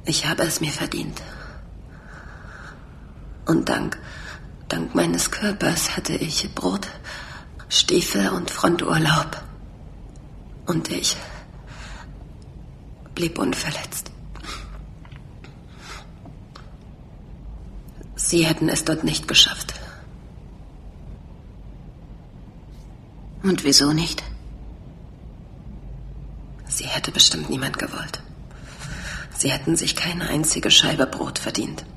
Ich habe es mir verdient. Und dank meines Körpers hatte ich Brot, Stiefel und Fronturlaub. Und ich blieb unverletzt. Sie hätten es dort nicht geschafft. Und wieso nicht? Sie hätte bestimmt niemand gewollt. Sie hätten sich keine einzige Scheibe Brot verdient.